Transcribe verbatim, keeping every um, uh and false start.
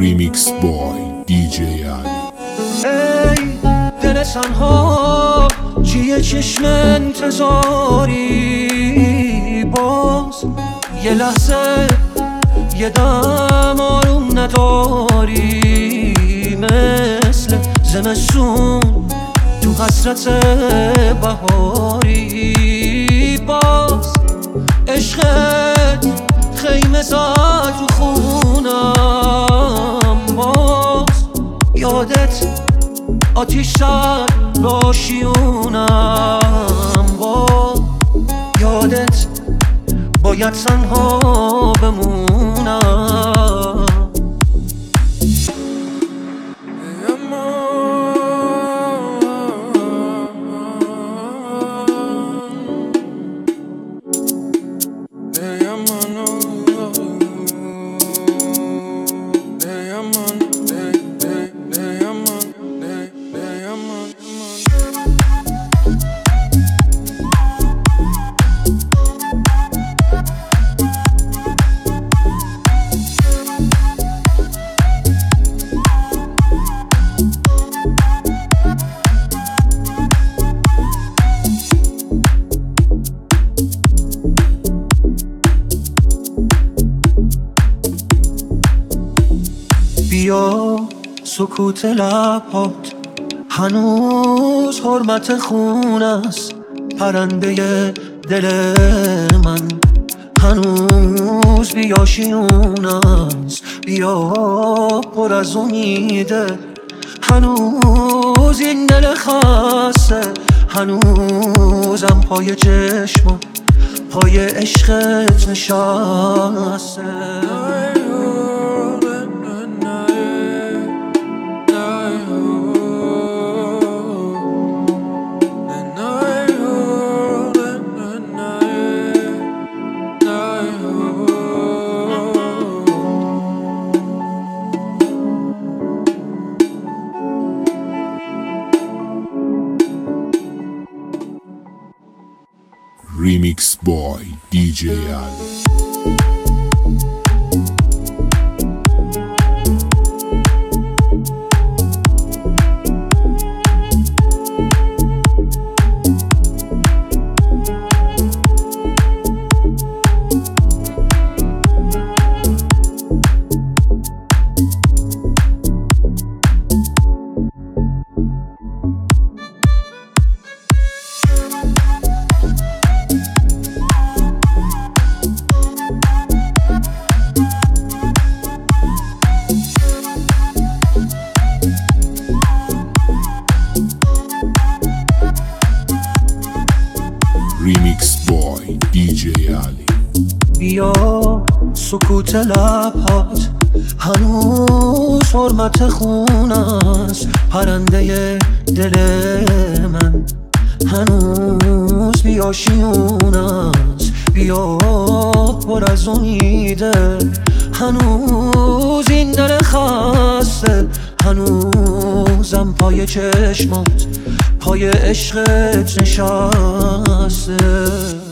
ریمیکس بای دی جی علی. ای دل تنها چیه چشم انتظاری، باز یه لحظه یه دم آروم نداری، مثل زمستون تو حسرت بهاری. باز عشقت خیمه زد رو خونم، باز یادت آتیش زد راشیونم، باز یادت باید تنها بمونم. بیا سکوت لبات هنوز حرمت خون است، پرنده دل من هنوز بیاشیون است. بیا پر از امیده هنوز این دل خسته، هنوزم پای چشمم پای عشقت نشسته. ریمیکس بای دی جی علی. ریمیکس بای دی جی علی. بیا سکوت لبات هنوز حرمت خون است، پرنده دل من هنوز بیاشیون است. بیا پر از امیده هنوز این دل خسته، هنوزم پای چشمات پای عشقت نشسته.